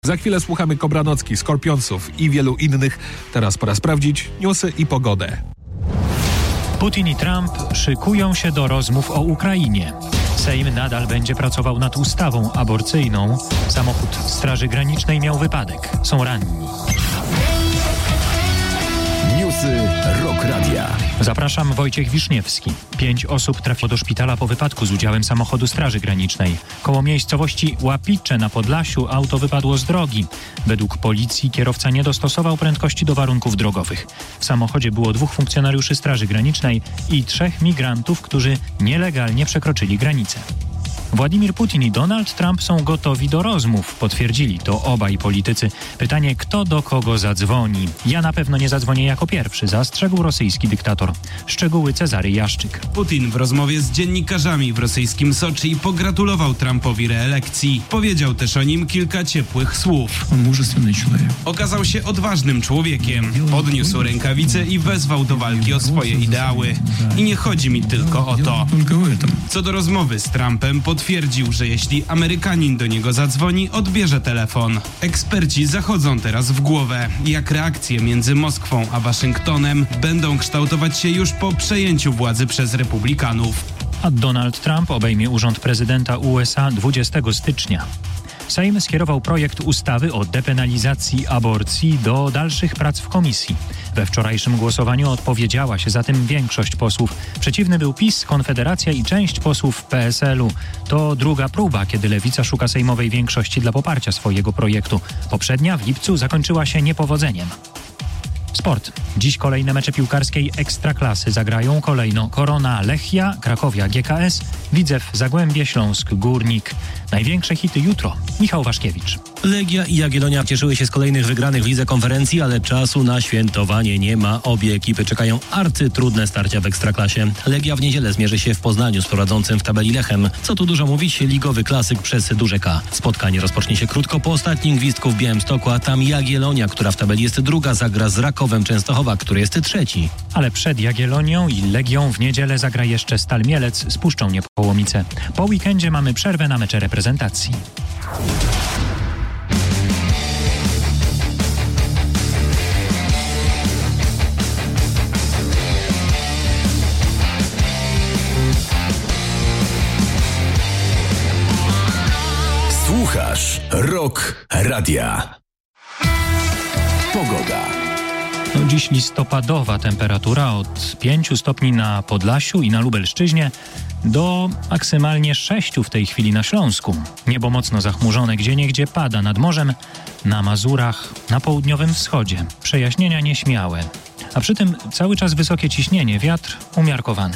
Za chwilę słuchamy Kobranocki, Skorpionsów i wielu innych. Teraz pora sprawdzić newsy i pogodę. Putin i Trump szykują się do rozmów o Ukrainie. Sejm nadal będzie pracował nad ustawą aborcyjną. Samochód Straży Granicznej miał wypadek. Są ranni. Newsy Rock Radia. Zapraszam, Wojciech Wiszniewski. 5 osób trafiło do szpitala po wypadku z udziałem samochodu Straży Granicznej. Koło miejscowości Łapicze na Podlasiu auto wypadło z drogi. Według policji kierowca nie dostosował prędkości do warunków drogowych. W samochodzie było 2 funkcjonariuszy Straży Granicznej i 3 migrantów, którzy nielegalnie przekroczyli granicę. Władimir Putin i Donald Trump są gotowi do rozmów, potwierdzili to obaj politycy. Pytanie, kto do kogo zadzwoni? Ja na pewno nie zadzwonię jako pierwszy, zastrzegł rosyjski dyktator. Szczegóły Cezary Jaszczyk. Putin w rozmowie z dziennikarzami w rosyjskim Soczi pogratulował Trumpowi reelekcji. Powiedział też o nim kilka ciepłych słów. Okazał się odważnym człowiekiem. Podniósł rękawice i wezwał do walki o swoje ideały. I nie chodzi mi tylko o to. Co do rozmowy z Trumpem, potwierdził, że jeśli Amerykanin do niego zadzwoni, odbierze telefon. Eksperci zachodzą teraz w głowę, jak reakcje między Moskwą a Waszyngtonem będą kształtować się już po przejęciu władzy przez republikanów. A Donald Trump obejmie urząd prezydenta USA 20 stycznia. Sejm skierował projekt ustawy o depenalizacji aborcji do dalszych prac w komisji. We wczorajszym głosowaniu odpowiedziała się za tym większość posłów. Przeciwny był PiS, Konfederacja i część posłów PSL-u. To druga próba, kiedy Lewica szuka sejmowej większości dla poparcia swojego projektu. Poprzednia w lipcu zakończyła się niepowodzeniem. Sport. Dziś kolejne mecze piłkarskiej Ekstraklasy zagrają kolejno Korona Lechia, Krakowia GKS, Widzew Zagłębie, Śląsk Górnik. Największe hity jutro. Michał Waszkiewicz. Legia i Jagiellonia cieszyły się z kolejnych wygranych w lidze konferencji, ale czasu na świętowanie nie ma. Obie ekipy czekają arcytrudne starcia w Ekstraklasie. Legia w niedzielę zmierzy się w Poznaniu z prowadzącym w tabeli Lechem. Co tu dużo mówić, ligowy klasyk przez duże K. Spotkanie rozpocznie się krótko po ostatnim gwizdku w Białymstoku, a tam Jagiellonia, która w tabeli jest druga, zagra z Rakowem Częstochowa, który jest trzeci. Ale przed Jagiellonią i Legią w niedzielę zagra jeszcze Stal Mielec z Puszczą Niepołomice. Po weekendzie mamy przerwę na mecze reprezentacji. Słuchasz Rock Radia. Pogoda. Dziś listopadowa temperatura od 5 stopni na Podlasiu i na Lubelszczyźnie do maksymalnie 6 w tej chwili na Śląsku. Niebo mocno zachmurzone, gdzieniegdzie pada nad morzem, na Mazurach, na południowym wschodzie. Przejaśnienia nieśmiałe, a przy tym cały czas wysokie ciśnienie, wiatr umiarkowany.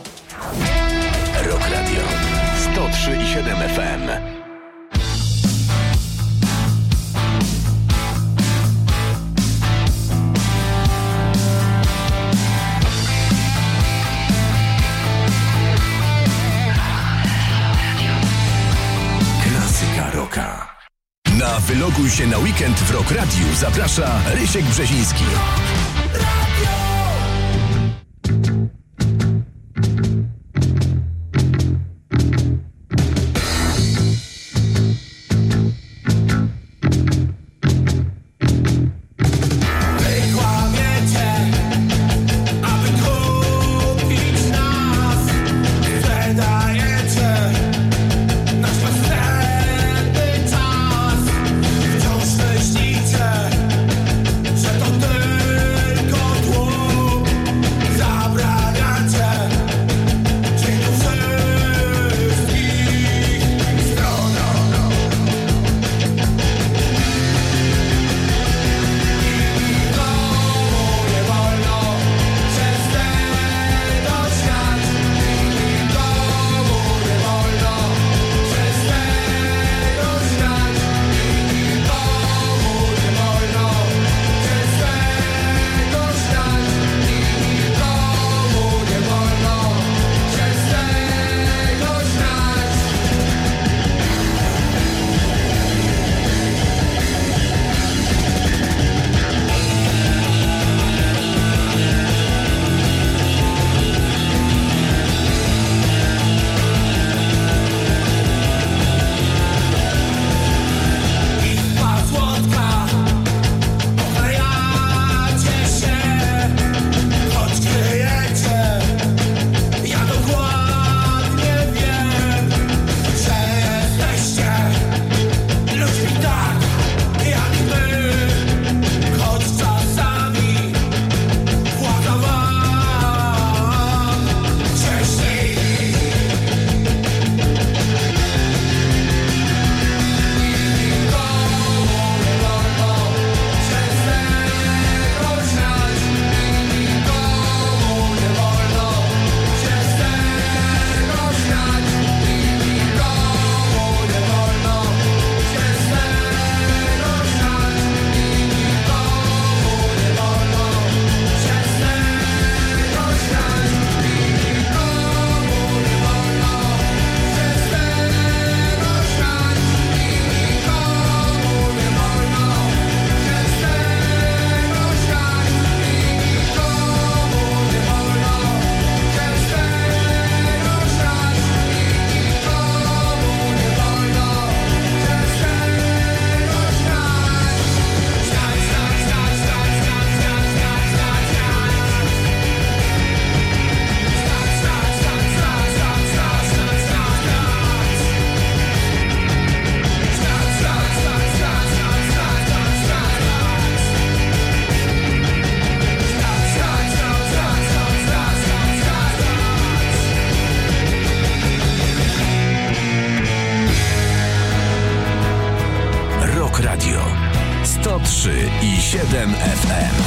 Rock Radio 103,7 FM. Na Wyloguj się na weekend w Rock Radiu zaprasza Rysiek Brzeziński. Wciąż myślicie, że to tylko 103,7 FM.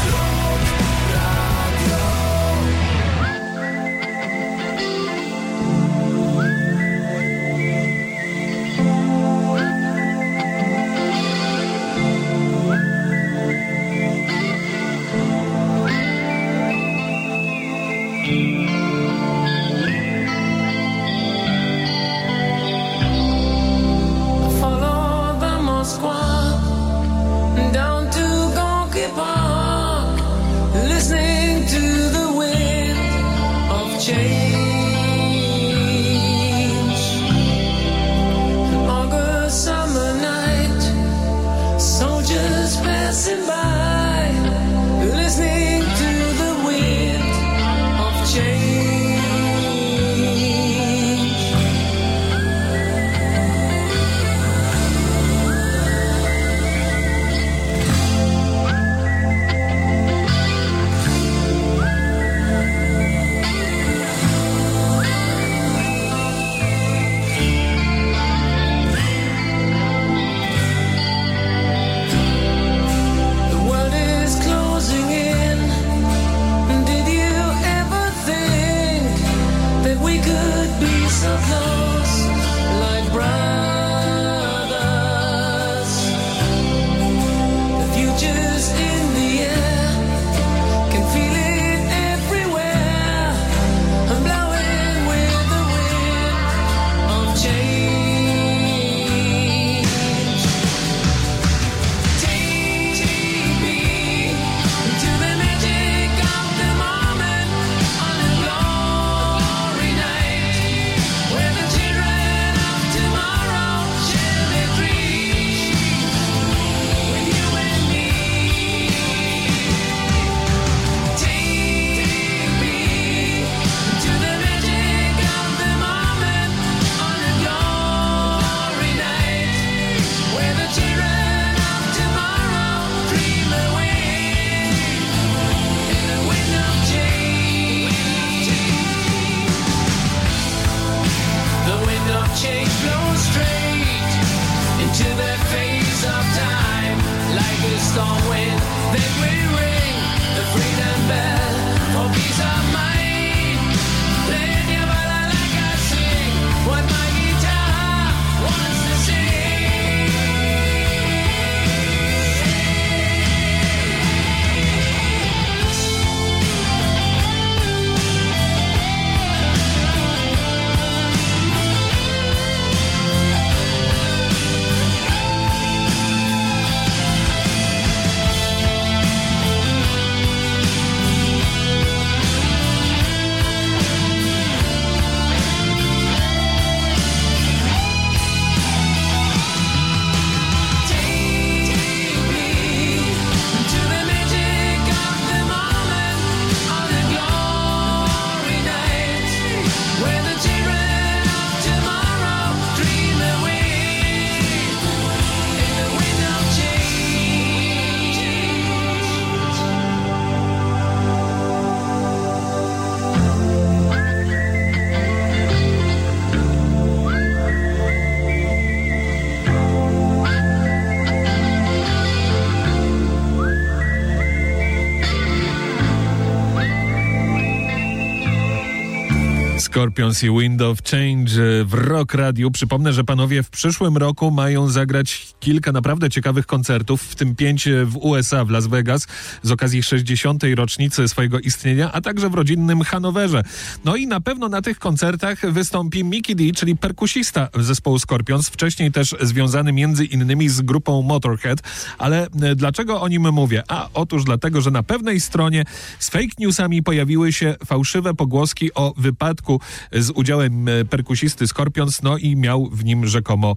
Scorpions i Wind of Change w Rock Radiu. Przypomnę, że panowie w przyszłym roku mają zagrać kilka naprawdę ciekawych koncertów, w tym 5 w USA, w Las Vegas, z okazji 60. rocznicy swojego istnienia, a także w rodzinnym Hanowerze. No i na pewno na tych koncertach wystąpi Mikkey Dee, czyli perkusista zespołu Scorpions, wcześniej też związany między innymi z grupą Motorhead. Ale dlaczego o nim mówię? A otóż dlatego, że na pewnej stronie z fake newsami pojawiły się fałszywe pogłoski o wypadku z udziałem perkusisty Scorpions, no i miał w nim rzekomo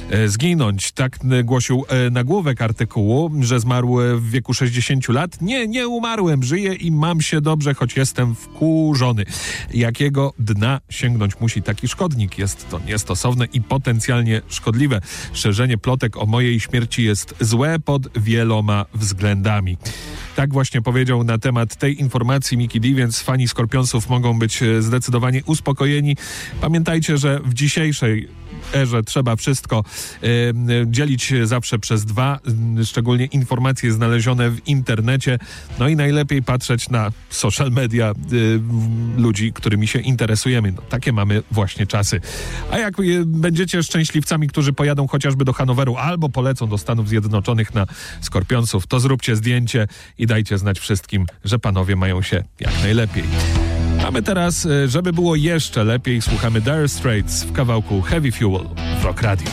zginąć. Tak głosił nagłówek artykułu, że zmarł w wieku 60 lat. Nie umarłem, żyję i mam się dobrze, choć jestem wkurzony. Jakiego dna sięgnąć musi taki szkodnik? Jest to niestosowne i potencjalnie szkodliwe. Szerzenie plotek o mojej śmierci jest złe pod wieloma względami. Tak właśnie powiedział na temat tej informacji Mikkey Dee, więc fani Scorpionsów mogą być zdecydowanie uspokojeni. Pamiętajcie, że w dzisiejszej erze trzeba wszystko dzielić zawsze przez 2, szczególnie informacje znalezione w internecie, no i najlepiej patrzeć na social media ludzi, którymi się interesujemy. No, takie mamy właśnie czasy. A jak będziecie szczęśliwcami, którzy pojadą chociażby do Hanoweru albo polecą do Stanów Zjednoczonych na Skorpionców, to zróbcie zdjęcie i dajcie znać wszystkim, że panowie mają się jak najlepiej. A my teraz, żeby było jeszcze lepiej, słuchamy Dire Straits w kawałku Heavy Fuel w Rock Radio.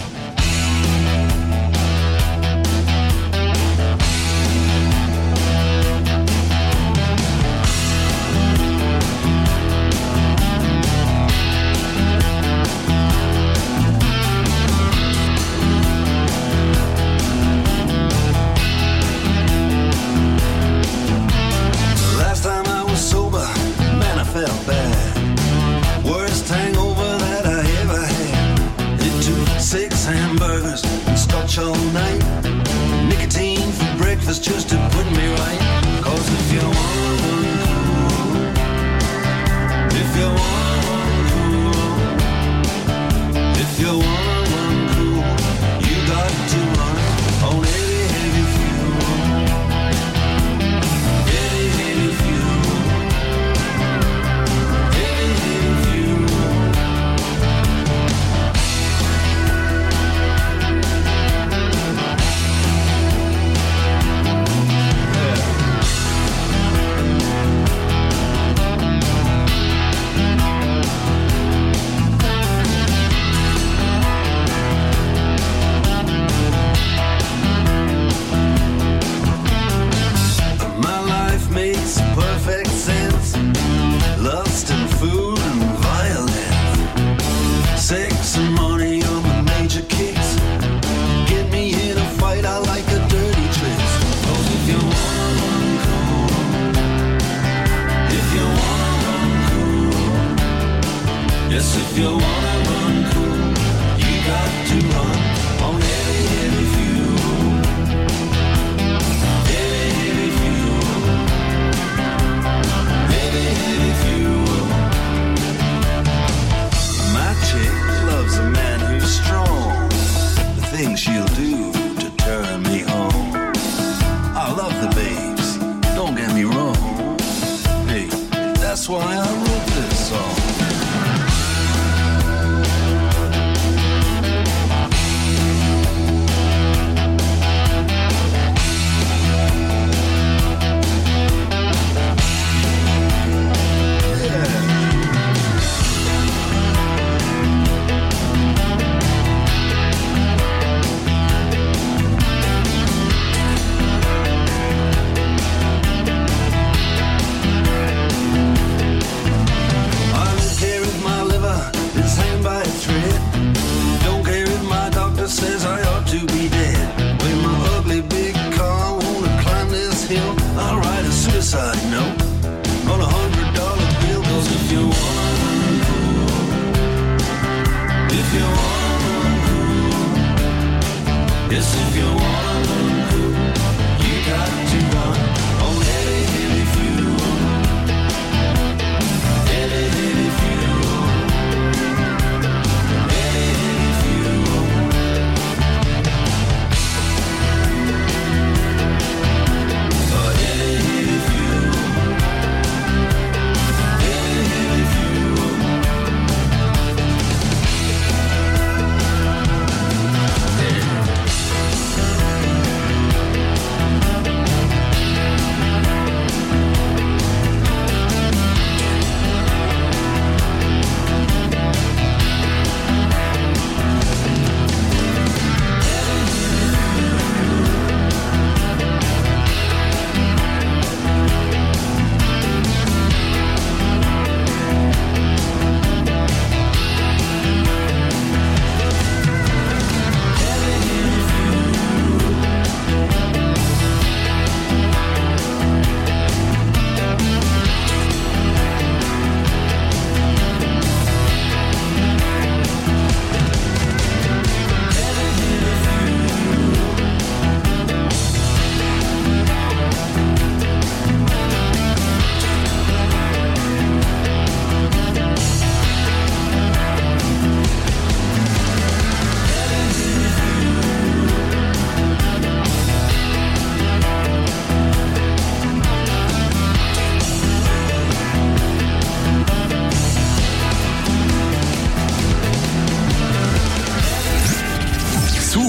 That's why I wrote this song.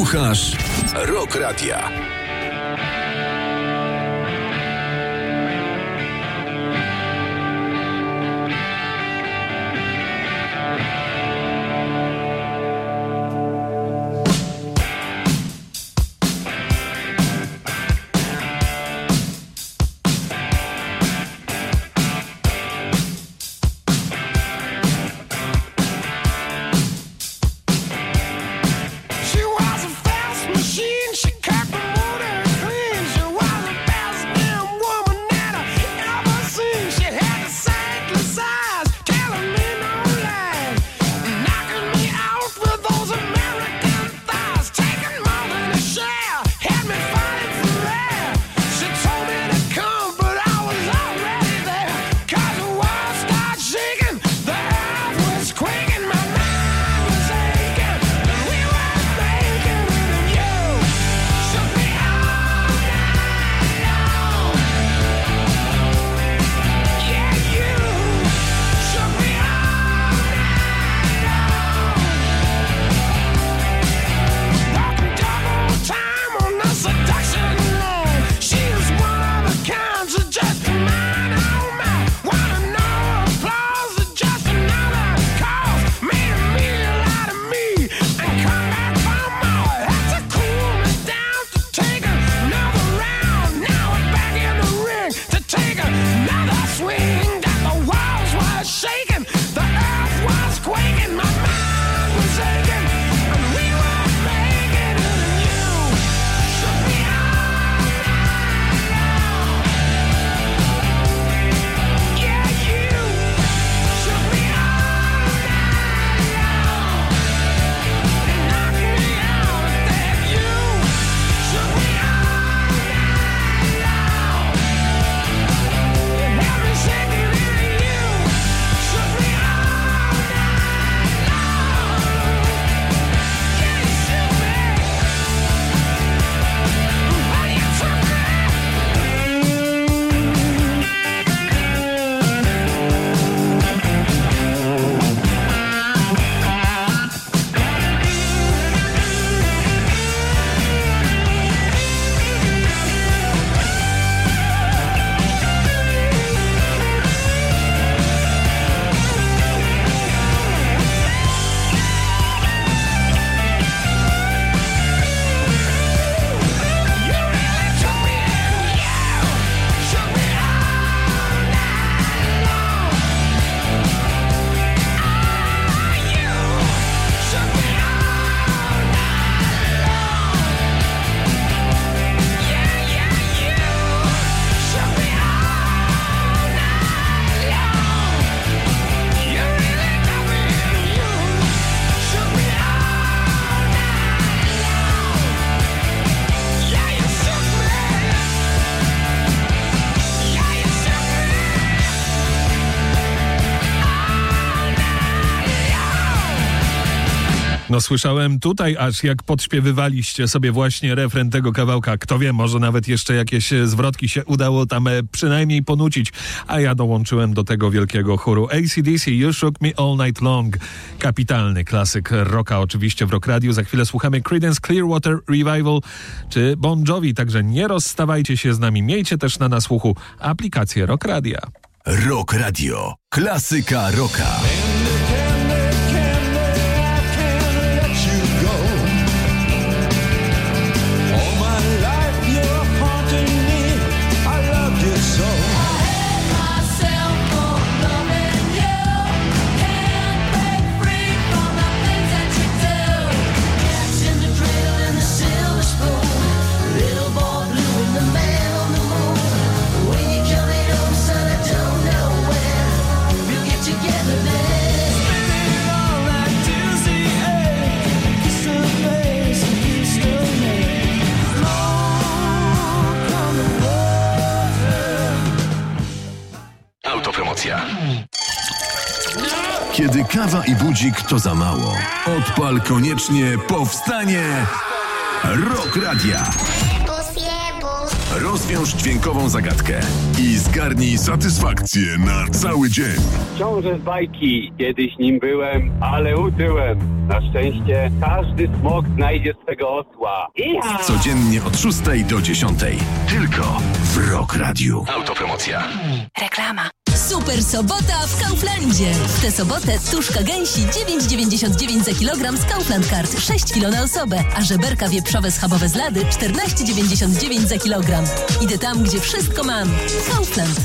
Słuchasz Rock Radia. No słyszałem tutaj aż jak podśpiewywaliście sobie właśnie refren tego kawałka. Kto wie, może nawet jeszcze jakieś zwrotki się udało tam przynajmniej ponucić. A ja dołączyłem do tego wielkiego chóru. AC/DC, You Shook Me All Night Long. Kapitalny klasyk rocka oczywiście w Rock Radio. Za chwilę słuchamy Creedence Clearwater Revival czy Bon Jovi. Także nie rozstawajcie się z nami. Miejcie też na nasłuchu aplikację Rock Radia. Rock Radio. Klasyka rocka. Autopromocja. Kiedy kawa i budzik to za mało, odpal koniecznie Powstanie Rock Radia. Rozwiąż dźwiękową zagadkę i zgarnij satysfakcję na cały dzień. Ciążę z bajki. Kiedyś nim byłem, ale utyłem. Na szczęście każdy smok znajdzie swego osła. Iha! Codziennie od 6 do 10. Tylko w Rock Radiu. Autopromocja. Reklama. Super sobota w Kauflandzie. W tę sobotę tuszka gęsi 9,99 za kilogram z Kaufland Card, 6 kg na osobę, a żeberka wieprzowe schabowe z Lady 14,99 za kilogram. Idę tam, gdzie wszystko mam. Kaufland.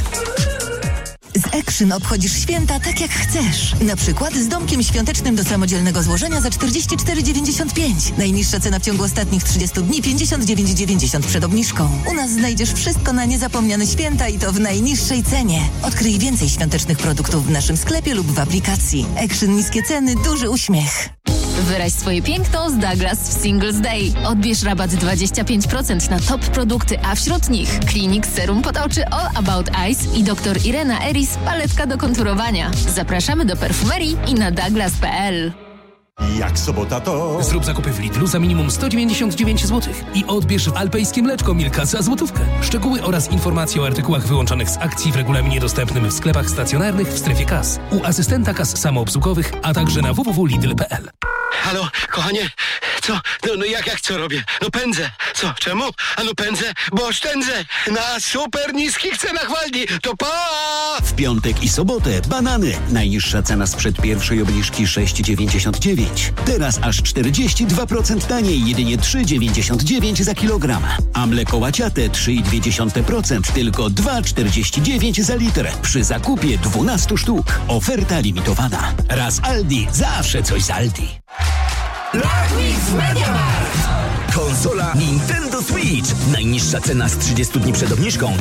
Z Action obchodzisz święta tak jak chcesz. Na przykład z domkiem świątecznym do samodzielnego złożenia za 44,95. Najniższa cena w ciągu ostatnich 30 dni 59,90 przed obniżką. U nas znajdziesz wszystko na niezapomniane święta i to w najniższej cenie. Odkryj więcej świątecznych produktów w naszym sklepie lub w aplikacji. Action, niskie ceny, duży uśmiech. Wyraź swoje piękno z Douglas w Singles Day. Odbierz rabat 25% na top produkty, a wśród nich Clinique Serum pod oczy All About Eyes i Dr. Irena Eris paletka do konturowania. Zapraszamy do perfumerii i na douglas.pl. Jak sobota to... Zrób zakupy w Lidlu za minimum 199 zł i odbierz alpejskie mleczko Milka za złotówkę. Szczegóły oraz informacje o artykułach wyłączonych z akcji w regulaminie dostępnym w sklepach stacjonarnych w strefie kas, u asystenta kas samoobsługowych, a także na www.lidl.pl. Halo, kochanie, co? No jak co robię? No pędzę. Co? Czemu? Pędzę, bo oszczędzę na super niskich cenach Waldi. To pa! W piątek i sobotę banany. Najniższa cena sprzed pierwszej obniżki 6,99. Teraz aż 42% taniej, jedynie 3,99 za kilogram. A mleko łaciate 3,2%, tylko 2,49 za litr. Przy zakupie 12 sztuk. Oferta limitowana. Raz Aldi, zawsze coś z Aldi. Lotnik z MediaMarkt. Konsola Nintendo Switch. Najniższa cena z 30 dni przed obniżką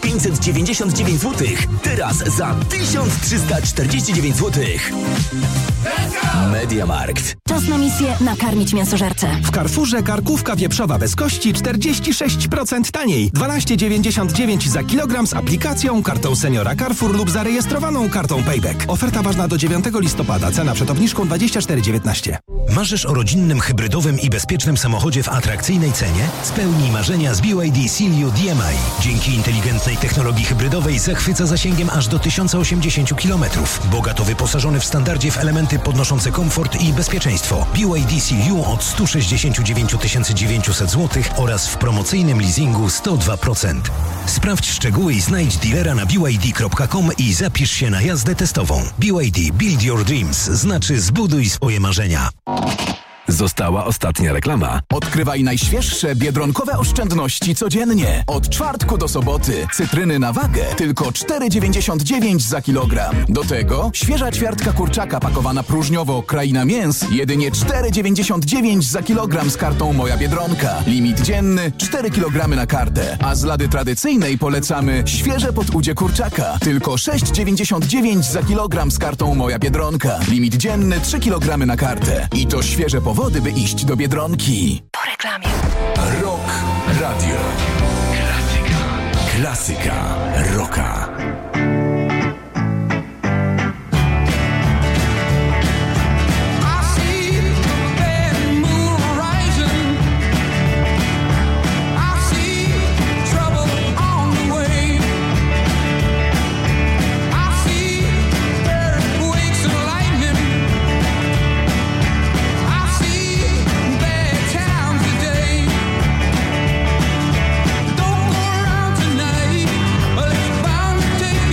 1599 zł. Teraz za 1349 zł. MediaMarkt. Czas na misję nakarmić mięsożerce. W Carrefourze karkówka wieprzowa bez kości 46% taniej. 12,99 za kilogram z aplikacją, kartą seniora Carrefour lub zarejestrowaną kartą Payback. Oferta ważna do 9 listopada. Cena przed obniżką 24,19. Marzysz o rodzinnym, hybrydowym i bezpiecznym samochodzie w atrakcyjnej cenie? Spełnij marzenia z BYD Seal DMI. Dzięki inteligentnej technologii hybrydowej zachwyca zasięgiem aż do 1080 km. Bogato wyposażony w standardzie w elementy podnoszące komfort i bezpieczeństwo. BYD Seal od 169 900 zł oraz w promocyjnym leasingu 102%. Sprawdź szczegóły i znajdź dealera na byd.com i zapisz się na jazdę testową. BYD Build Your Dreams znaczy zbuduj swoje marzenia. Została ostatnia reklama. Odkrywaj najświeższe biedronkowe oszczędności codziennie. Od czwartku do soboty. Cytryny na wagę tylko 4,99 za kilogram. Do tego świeża ćwiartka kurczaka pakowana próżniowo Kraina Mięs jedynie 4,99 za kilogram z kartą Moja Biedronka. Limit dzienny 4 kg na kartę. A z lady tradycyjnej polecamy świeże podudzie kurczaka. Tylko 6,99 za kilogram z kartą Moja Biedronka. Limit dzienny 3 kg na kartę. I to świeże powody, by iść do Biedronki. Po reklamie. Rock Radio. Klasyka rocka. Don't go around tonight. Let's bound to take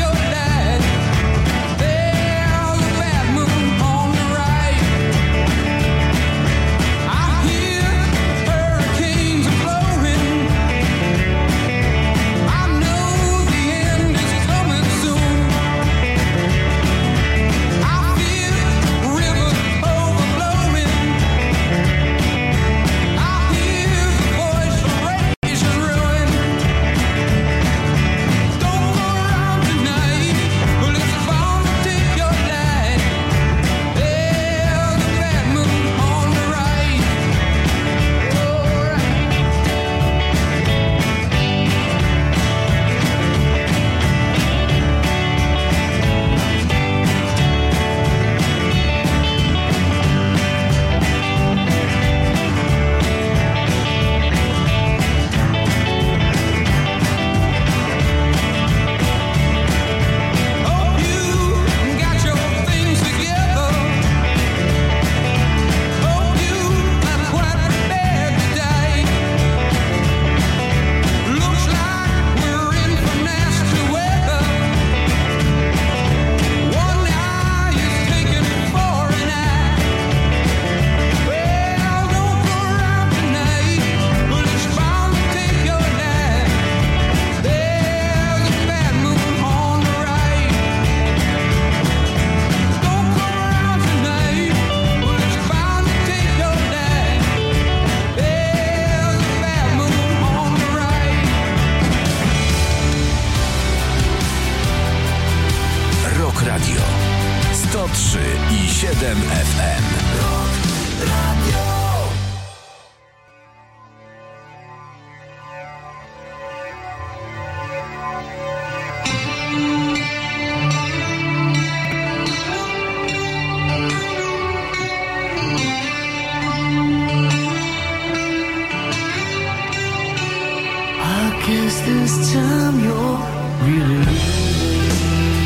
7 FM. Guess this time you're really leaving.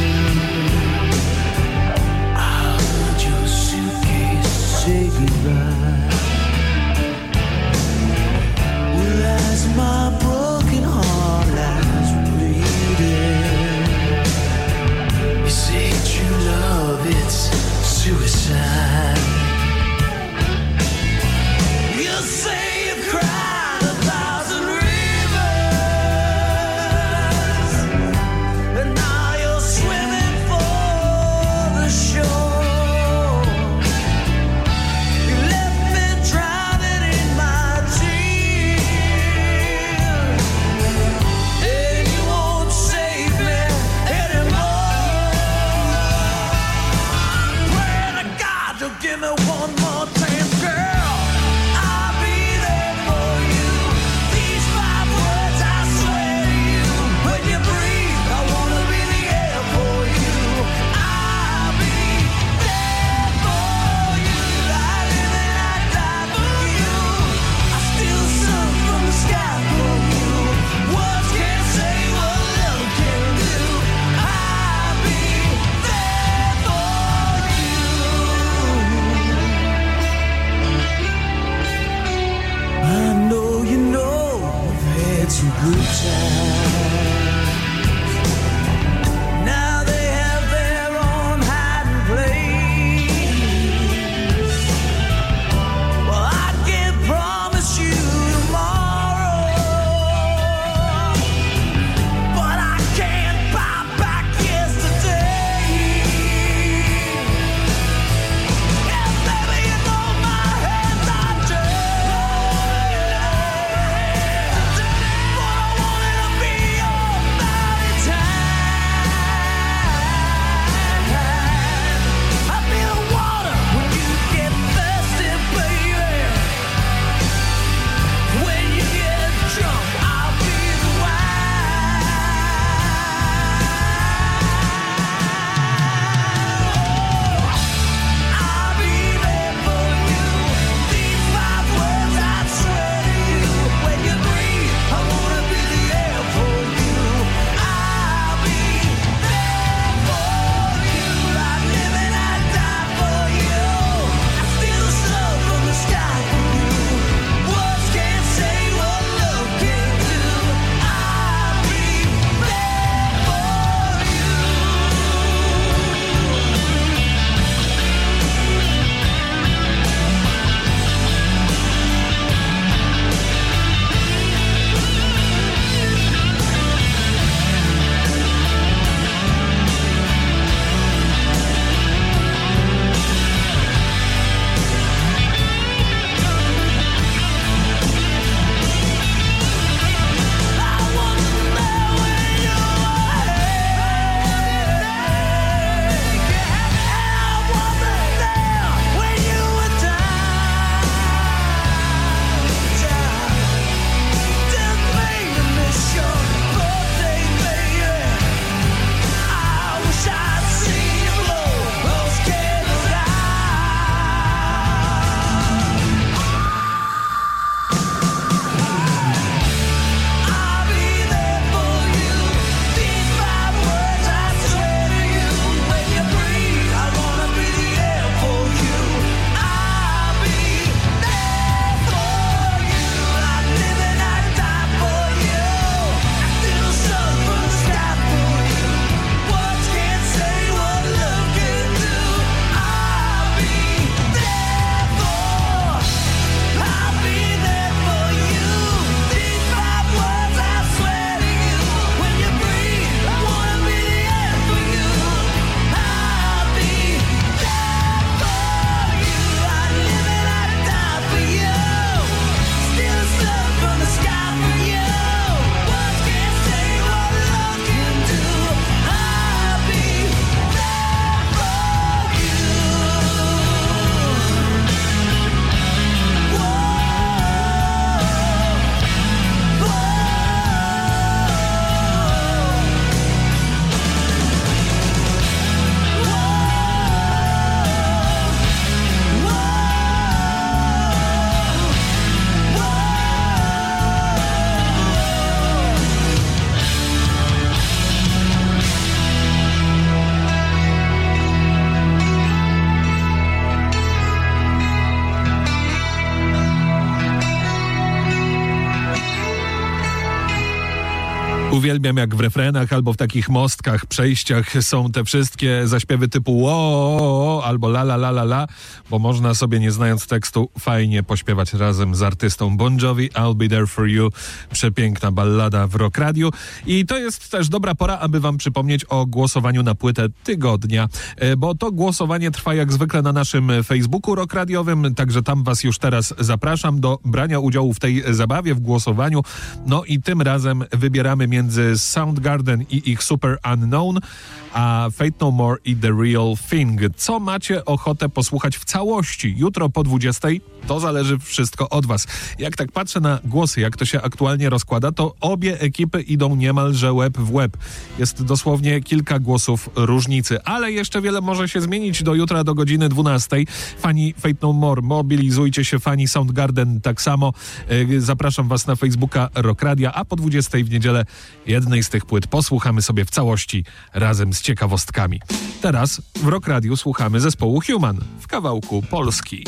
I'll let your suitcase say goodbye. Well, as my broken heart lies bleeding, you say true love, it's suicide. You say you've cried 1,000 rivers. Give me one more chance, girl. I'll be there for you. These 5 words I swear to you. When you breathe, I wanna be the air for you. I'll be there for you. I live and I die for you. I still sun from the sky for you. Words can't say what love can do. I'll be there for you. I know you know I've had some good times. Now they have their own hiding place. Well, I can't promise you tomorrow, but I can't buy back yesterday. And baby, you know my hands are dirty. But I wanted to be Uwielbiam, jak w refrenach albo w takich mostkach, przejściach są te wszystkie zaśpiewy typu o albo la la la la la, bo można sobie, nie znając tekstu, fajnie pośpiewać razem z artystą Bon Jovi, I'll Be There For You. Przepiękna ballada w Rock Radio. I to jest też dobra pora, aby wam przypomnieć o głosowaniu na płytę tygodnia, bo to głosowanie trwa jak zwykle na naszym Facebooku Rock Radiowym, także tam was już teraz zapraszam do brania udziału w tej zabawie, w głosowaniu. No i tym razem wybieramy między Soundgarden i ich Super Unknown, a Faith No More i The Real Thing. Co macie ochotę posłuchać w całości? Jutro po 20:00? To zależy wszystko od was. Jak tak patrzę na głosy, jak to się aktualnie rozkłada, to obie ekipy idą niemalże łeb w łeb. Jest dosłownie kilka głosów różnicy, ale jeszcze wiele może się zmienić do jutra, do godziny 12:00. Fani Faith No More, mobilizujcie się, fani Soundgarden tak samo. Zapraszam was na Facebooka Rock Radia, a po 20:00 w niedzielę jednej z tych płyt posłuchamy sobie w całości razem z ciekawostkami. Teraz w Rock Radiu słuchamy zespołu Human w kawałku Polski.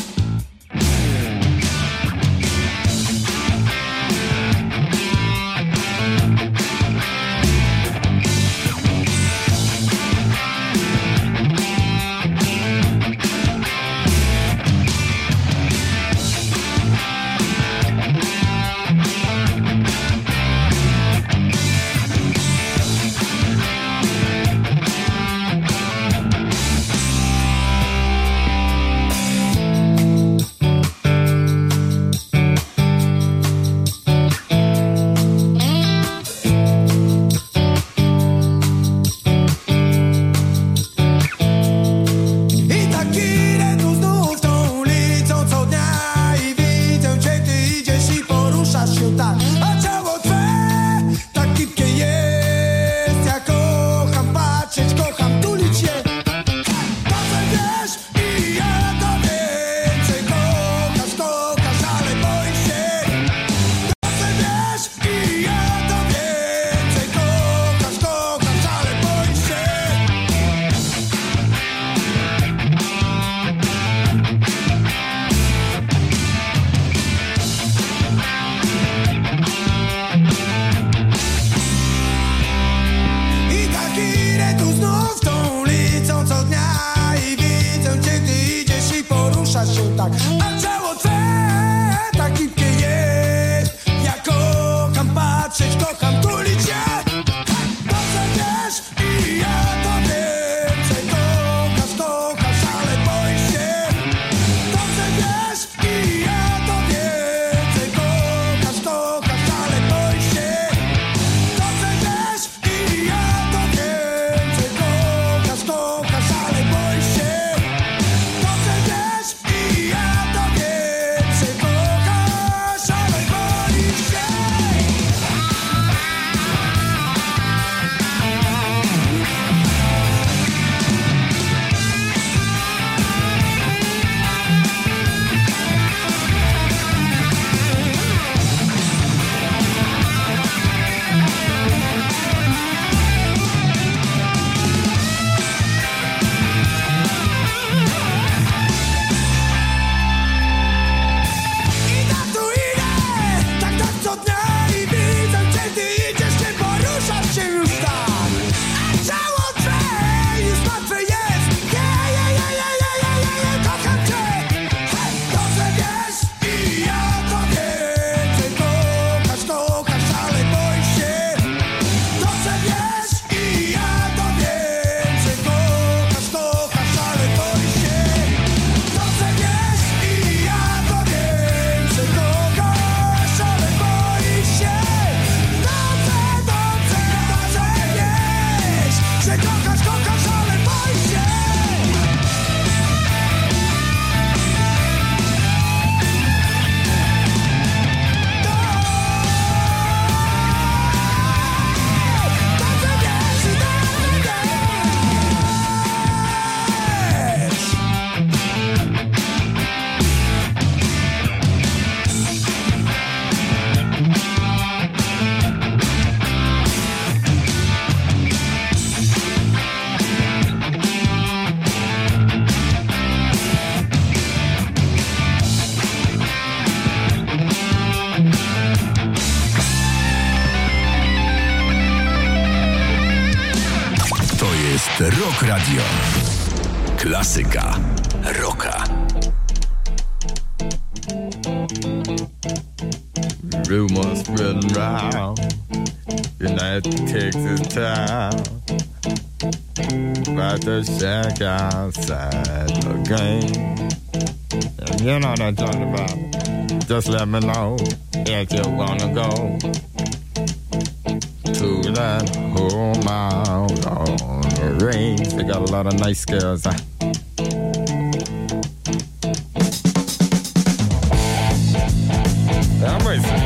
jest Rock Radio. Klasyka rocka. Rumors spreading round United Texas town about the shack outside the game. And you know what I'm talking about. Just let me know if you wanna go to that home out on the range. They got a lot of nice girls. I'm racing.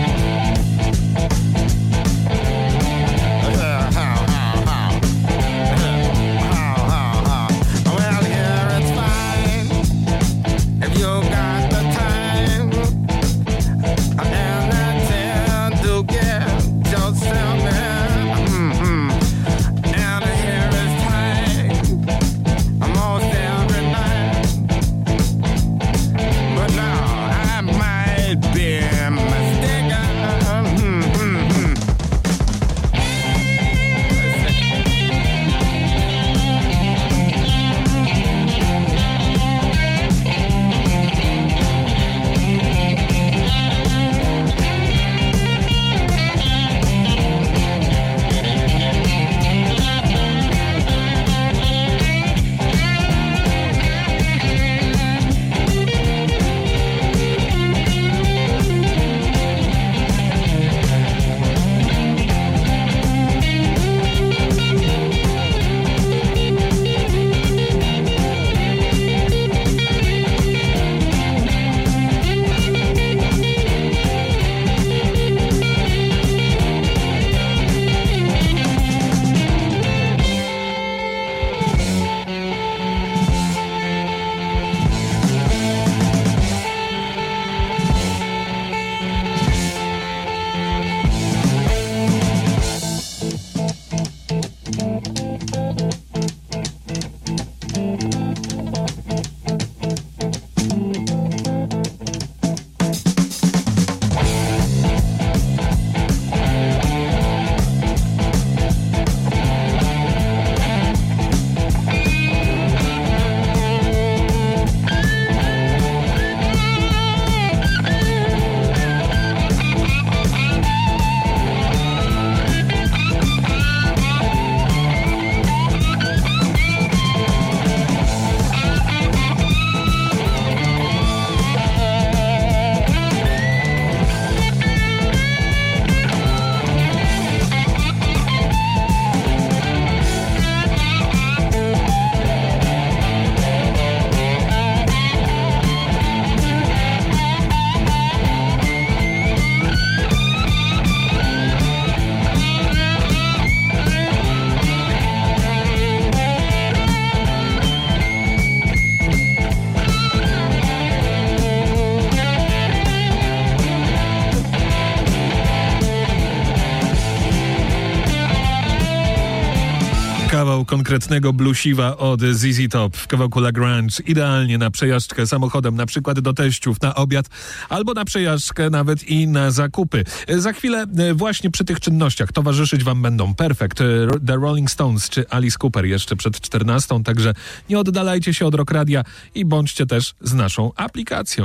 Kawał konkretnego bluesiwa od ZZ Top w kawałku Lagrange. Idealnie na przejażdżkę samochodem, na przykład do teściów, na obiad, albo na przejażdżkę nawet i na zakupy. Za chwilę właśnie przy tych czynnościach towarzyszyć wam będą Perfect, The Rolling Stones czy Alice Cooper jeszcze przed 14, także nie oddalajcie się od Rock Radia i bądźcie też z naszą aplikacją.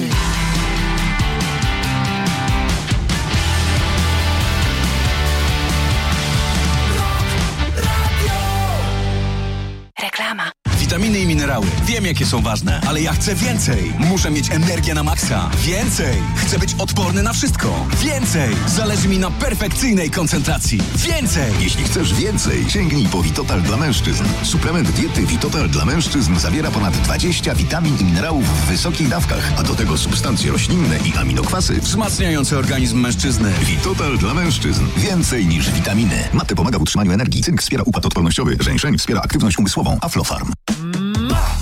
Reklama. Witaminy i minerały. Wiem, jakie są ważne, ale ja chcę więcej. Muszę mieć energię na maksa. Więcej. Chcę być odporny na wszystko. Więcej. Zależy mi na perfekcyjnej koncentracji. Więcej. Jeśli chcesz więcej, sięgnij po Vitotal dla mężczyzn. Suplement diety Vitotal dla mężczyzn zawiera ponad 20 witamin i minerałów w wysokich dawkach, a do tego substancje roślinne i aminokwasy wzmacniające organizm mężczyzny. Vitotal dla mężczyzn. Więcej niż witaminy. Mate pomaga w utrzymaniu energii. Cynk wspiera układ odpornościowy. Żeńszeń wspiera aktywność umysłową. Aflofarm.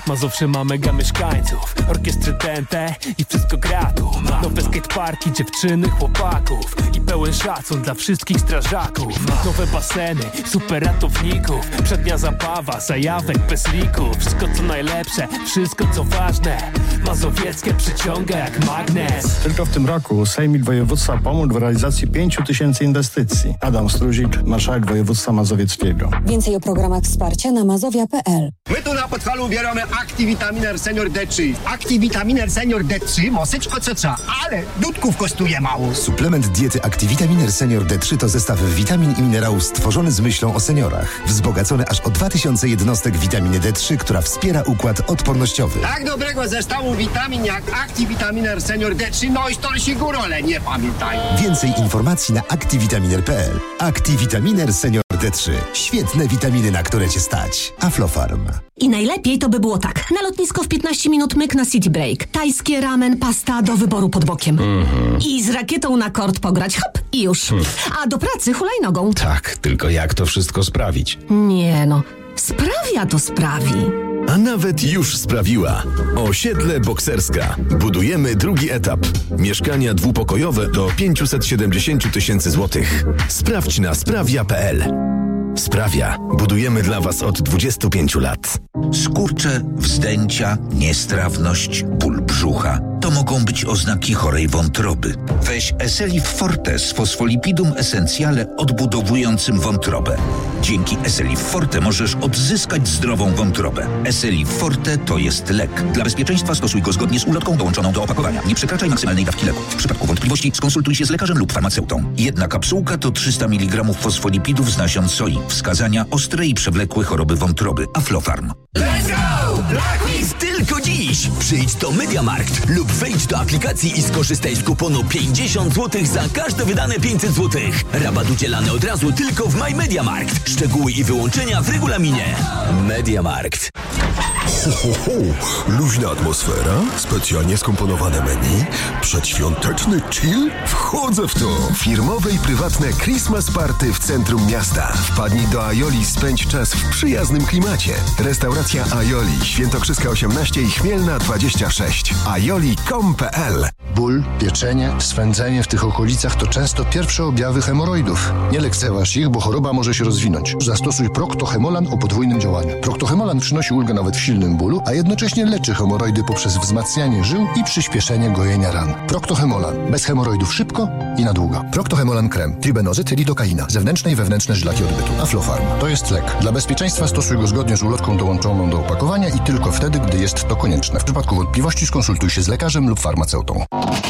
Mazowsze ma mega mieszkańców, orkiestry TNT i wszystko gra tu. Nowe skateparki, dziewczyny, chłopaków i pełen szacun dla wszystkich strażaków. Nowe baseny, super ratowników, przednia zabawa, zajawek bez lików. Wszystko co najlepsze, wszystko co ważne, mazowieckie przyciąga jak magnes. Tylko w tym roku Sejmik Województwa pomógł w realizacji 5000 inwestycji. Adam Struzik, marszałek województwa mazowieckiego. Więcej o programach wsparcia na mazowia.pl. My tu na Podhalu bierzemy Activitaminer Senior D3. Activitaminer Senior D3 mosyczko co, ale dudków kosztuje mało. Suplement diety Activitaminer Senior D3 to zestaw witamin i minerałów stworzony z myślą o seniorach. Wzbogacony aż o 2000 jednostek witaminy D3, która wspiera układ odpornościowy. Tak dobrego zestawu witamin jak Activitaminer Senior D3, no i stolsi górole, nie pamiętają. Więcej informacji na activitaminer.pl. Activitaminer Senior D3. Świetne witaminy, na które cię stać. Aflofarm. I najlepiej to by było tak. Na lotnisko w 15 minut myk na City Break. Tajskie ramen, pasta do wyboru pod bokiem. I z rakietą na kort pograć, hop, i już. A do pracy hulajnogą. Tak, tylko jak to wszystko sprawić? Nie no, sprawia to sprawi. A nawet już sprawiła. Osiedle Bokserska. Budujemy drugi etap. Mieszkania dwupokojowe do 570 000 złotych. Sprawdź na sprawia.pl. Sprawia. Budujemy dla Was od 25 lat. Skurcze, wzdęcia, niestrawność, ból brzucha to mogą być oznaki chorej wątroby. Weź Eselif Forte z fosfolipidum essentiale odbudowującym wątrobę. Dzięki Eselif Forte możesz odzyskać zdrową wątrobę. Eselif Forte to jest lek. Dla bezpieczeństwa stosuj go zgodnie z ulotką dołączoną do opakowania. Nie przekraczaj maksymalnej dawki leku. W przypadku wątpliwości skonsultuj się z lekarzem lub farmaceutą. Jedna kapsułka to 300 mg fosfolipidów z nasion soi. Wskazania: ostre i przewlekłe choroby wątroby. Aflofarm. Let's go! Black Week tylko dziś! Przyjdź do MediaMarkt lub wejdź do aplikacji i skorzystaj z kuponu 50 zł za każde wydane 500 zł. Rabat udzielany od razu tylko w My MediaMarkt. Szczegóły i wyłączenia w regulaminie. MediaMarkt. Ho, ho, ho. Luźna atmosfera, specjalnie skomponowane menu, przedświąteczny chill? Wchodzę w to! Firmowe i prywatne Christmas Party w centrum miasta. Wpadnij do Aioli, spędź czas w przyjaznym klimacie. Restauracja Aioli, Świętokrzyska 18 i Chmielna 26. aioli.com.pl. Ból, pieczenie, swędzenie w tych okolicach to często pierwsze objawy hemoroidów. Nie lekceważ ich, bo choroba może się rozwinąć. Zastosuj Procto-Hemolan o podwójnym działaniu. Procto-Hemolan przynosi ulgę nawet w silnym bólu, a jednocześnie leczy hemoroidy poprzez wzmacnianie żył i przyspieszenie gojenia ran. Procto-Hemolan. Bez hemoroidów szybko i na długo. Procto-Hemolan krem. Tribenozyt, lidokaina. Zewnętrzne i wewnętrzne żlaki odbytu. Aflofarm. To jest lek. Dla bezpieczeństwa stosuj go zgodnie z ulotką dołączoną do opakowania i tylko wtedy, gdy jest to konieczne. W przypadku wątpliwości skonsultuj się z lekarzem lub farmaceutą.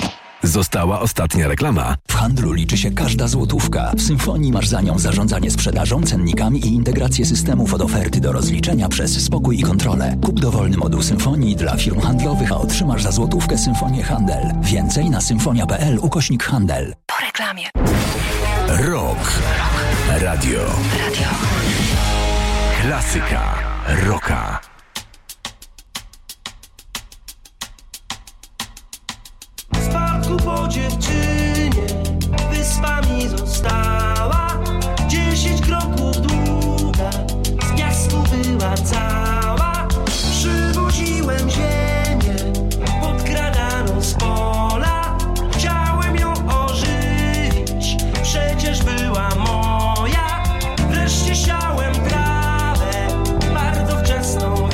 Została ostatnia reklama. W handlu liczy się każda złotówka. W Symfonii masz za nią zarządzanie sprzedażą, cennikami i integrację systemów od oferty do rozliczenia przez spokój i kontrolę. Kup dowolny moduł Symfonii dla firm handlowych, a otrzymasz za złotówkę Symfonię Handel. Więcej na symfonia.pl/handel. Po reklamie. Rock. Radio. Klasyka. Rocka. Z parku po dziewczynie wyspami została. 10 kroków długa, z piasku była cała. Przywoziłem ziemię podkradaną z pola. Chciałem ją ożywić, przecież była moja. Wreszcie siałem trawę, bardzo wczesną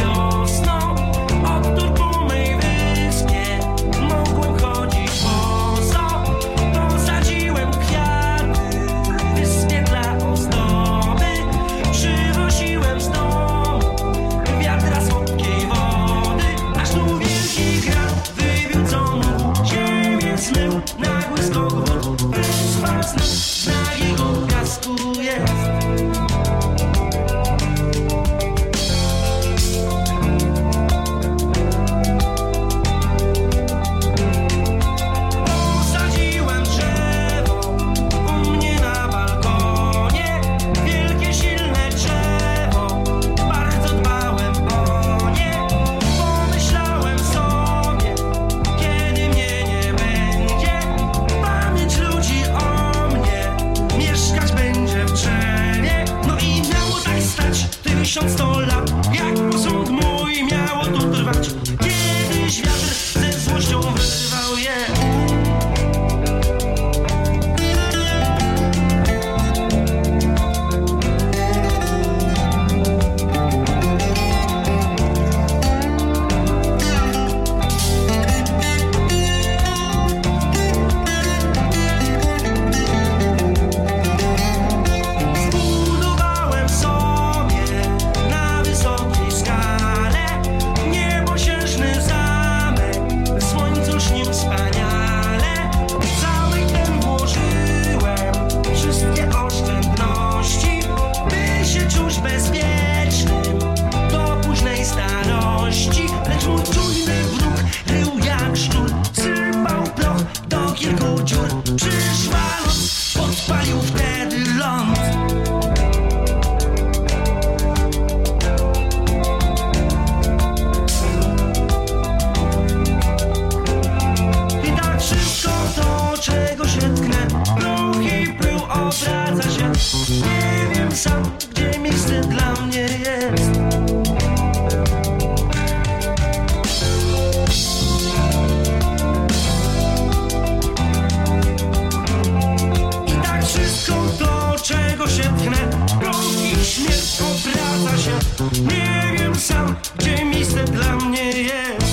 się tchnę, krąg i śmierć obraca się. Nie wiem sam, gdzie miejsce dla mnie jest.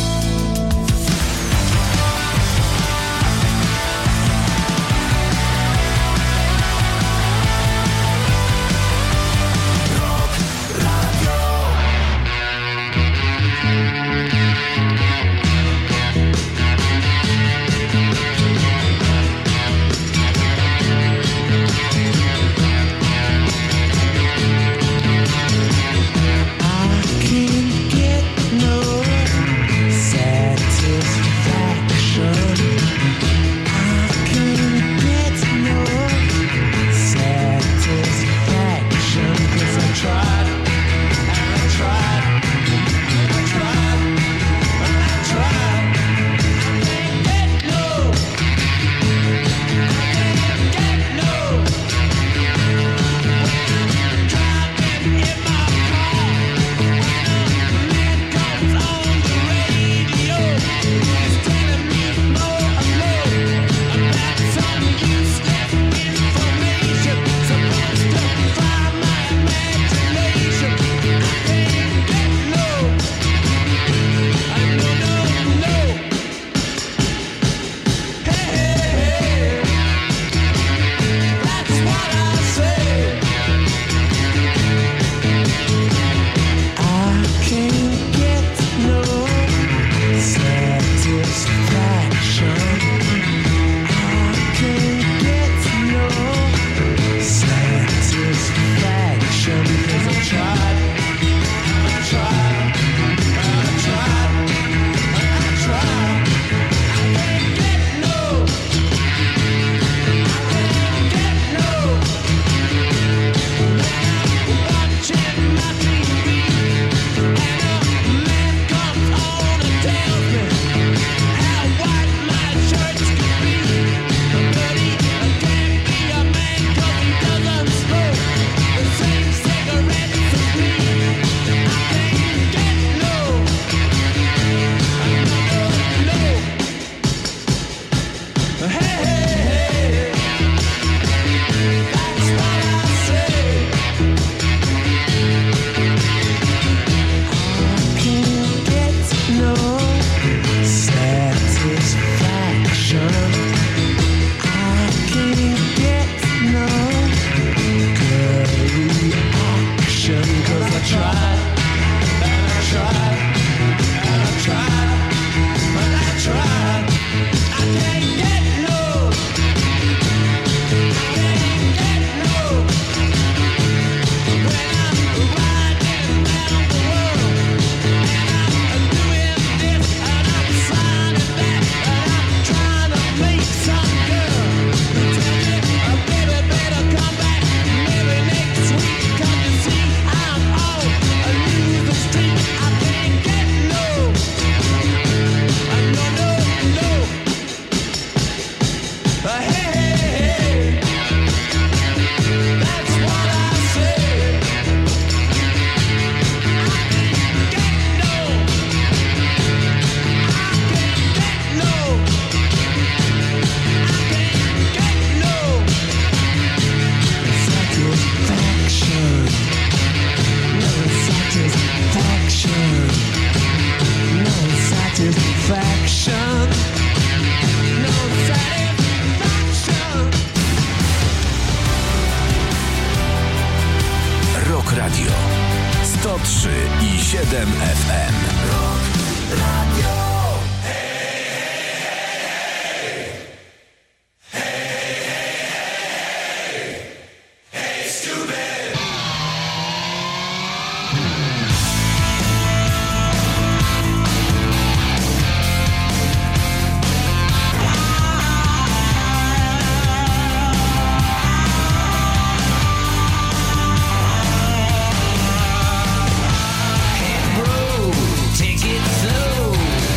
Radio 103,7 FM. Rock Radio. Take it slow.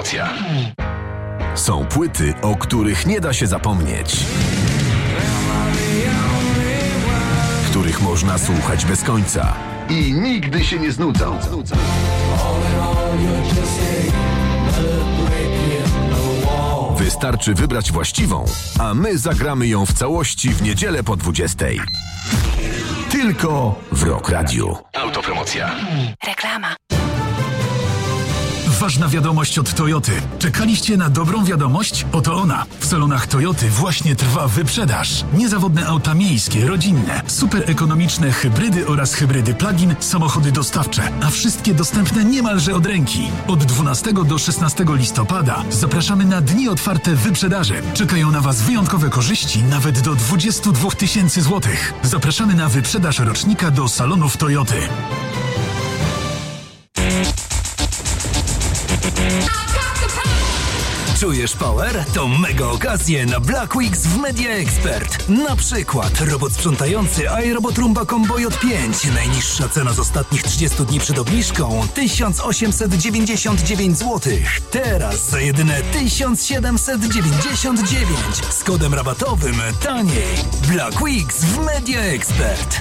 Autopromocja. Są płyty, o których nie da się zapomnieć. Których można słuchać bez końca. I nigdy się nie znudzą. Wystarczy wybrać właściwą, a my zagramy ją w całości w niedzielę po 20:00. Tylko w Rock Radiu. Autopromocja. Reklama. Ważna wiadomość od Toyoty. Czekaliście na dobrą wiadomość? Oto ona. W salonach Toyoty właśnie trwa wyprzedaż. Niezawodne auta miejskie, rodzinne, super ekonomiczne hybrydy oraz hybrydy plug-in, samochody dostawcze, a wszystkie dostępne niemalże od ręki. Od 12 do 16 listopada zapraszamy na dni otwarte wyprzedaży. Czekają na Was wyjątkowe korzyści, nawet do 22 000 złotych. Zapraszamy na wyprzedaż rocznika do salonów Toyoty. Czujesz power? To mega okazje na Black Weeks w Media Expert. Na przykład robot sprzątający iRobot Roomba Combo J5. Najniższa cena z ostatnich 30 dni przed obniżką 1899 zł. Teraz za jedyne 1799 z kodem rabatowym taniej. Black Weeks w Media Expert.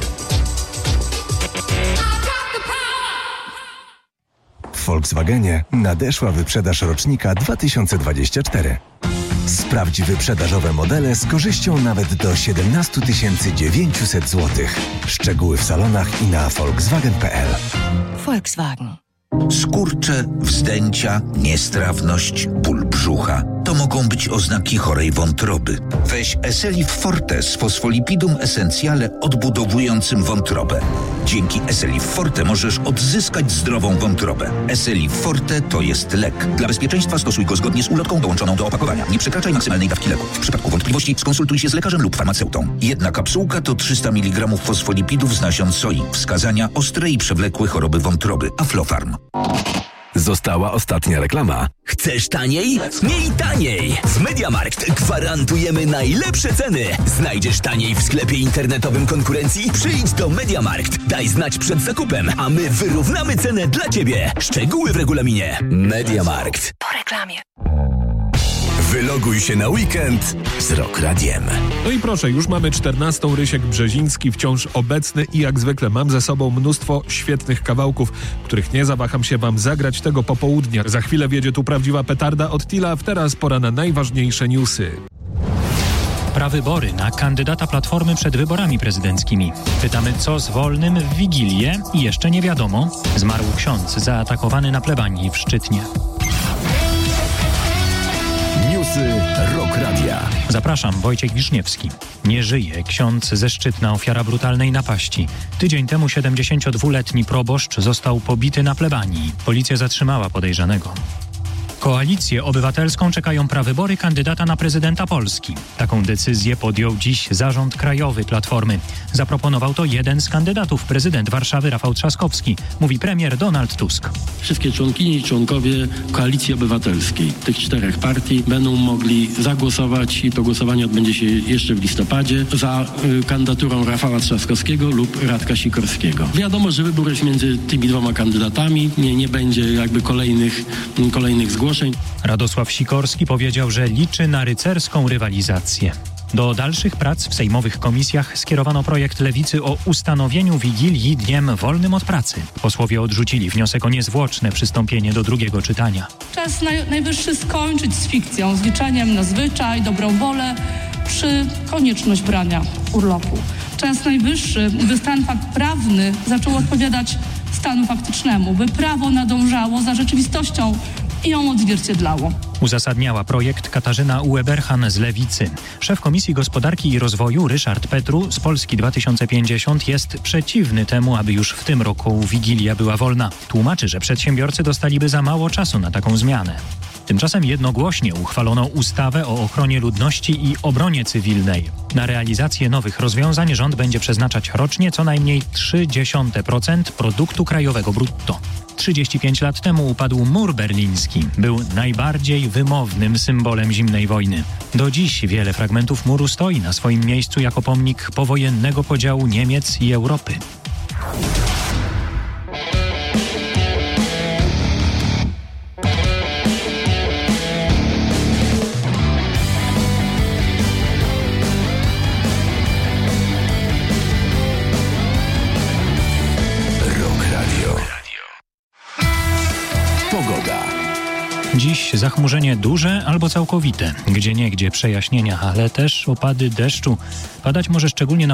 W Volkswagenie nadeszła wyprzedaż rocznika 2024. Sprawdź wyprzedażowe modele z korzyścią nawet do 17 900 zł. Szczegóły w salonach i na volkswagen.pl. Volkswagen. Skurcze, wzdęcia, niestrawność, ból brzucha. To mogą być oznaki chorej wątroby. Weź Eselif Forte z fosfolipidum essentiale odbudowującym wątrobę. Dzięki Eselif Forte możesz odzyskać zdrową wątrobę. Eselif Forte to jest lek. Dla bezpieczeństwa stosuj go zgodnie z ulotką dołączoną do opakowania. Nie przekraczaj maksymalnej dawki leku. W przypadku wątpliwości skonsultuj się z lekarzem lub farmaceutą. Jedna kapsułka to 300 mg fosfolipidów z nasion soi. Wskazania: ostre i przewlekłe choroby wątroby. Aflofarm. Została ostatnia reklama. Chcesz taniej? Miej taniej! W MediaMarkt gwarantujemy najlepsze ceny. Znajdziesz taniej w sklepie internetowym konkurencji? Przyjdź do MediaMarkt, daj znać przed zakupem, a my wyrównamy cenę dla Ciebie. Szczegóły w regulaminie. MediaMarkt. Po reklamie. Wyloguj się na weekend z Rock Radiem. No i proszę, już mamy 14. Rysiek Brzeziński, wciąż obecny i jak zwykle mam ze sobą mnóstwo świetnych kawałków, których nie zawaham się wam zagrać tego popołudnia. Za chwilę wjedzie tu prawdziwa petarda od Tila, a teraz pora na najważniejsze newsy. Prawybory na kandydata Platformy przed wyborami prezydenckimi. Pytamy, co z Wolnym w Wigilię i jeszcze nie wiadomo. Zmarł ksiądz zaatakowany na plebanii w Szczytnie. Newsy Rock Radia. Zapraszam, Wojciech Wiszniewski. Nie żyje ksiądz ze Szczytna, ofiara brutalnej napaści. Tydzień temu 72-letni proboszcz został pobity na plebanii. Policja zatrzymała podejrzanego. Koalicję Obywatelską czekają prawybory kandydata na prezydenta Polski. Taką decyzję podjął dziś Zarząd Krajowy Platformy. Zaproponował to jeden z kandydatów, prezydent Warszawy Rafał Trzaskowski, mówi premier Donald Tusk. Wszystkie członkini i członkowie Koalicji Obywatelskiej, tych 4 partii, będą mogli zagłosować i to głosowanie odbędzie się jeszcze w listopadzie za kandydaturą Rafała Trzaskowskiego lub Radka Sikorskiego. Wiadomo, że wybór jest między tymi 2 kandydatami. Nie będzie jakby kolejnych zgłoszeń. Radosław Sikorski powiedział, że liczy na rycerską rywalizację. Do dalszych prac w sejmowych komisjach skierowano projekt Lewicy o ustanowieniu Wigilii dniem wolnym od pracy. Posłowie odrzucili wniosek o niezwłoczne przystąpienie do drugiego czytania. Czas najwyższy skończyć z fikcją, z liczeniem na zwyczaj, dobrą wolę czy konieczność brania urlopu. Czas najwyższy, by stan prawny zaczął odpowiadać stanu faktycznemu, by prawo nadążało za rzeczywistością i ją odzwierciedlało. Uzasadniała projekt Katarzyna Ueberhan z Lewicy. Szef Komisji Gospodarki i Rozwoju Ryszard Petru z Polski 2050 jest przeciwny temu, aby już w tym roku Wigilia była wolna. Tłumaczy, że przedsiębiorcy dostaliby za mało czasu na taką zmianę. Tymczasem jednogłośnie uchwalono ustawę o ochronie ludności i obronie cywilnej. Na realizację nowych rozwiązań rząd będzie przeznaczać rocznie co najmniej 0,3% produktu krajowego brutto. 35 lat temu upadł mur berliński. Był najbardziej wymownym symbolem zimnej wojny. Do dziś wiele fragmentów muru stoi na swoim miejscu jako pomnik powojennego podziału Niemiec i Europy. Pogoda. Dziś zachmurzenie duże albo całkowite. Gdzieniegdzie przejaśnienia, ale też opady deszczu. Padać może szczególnie na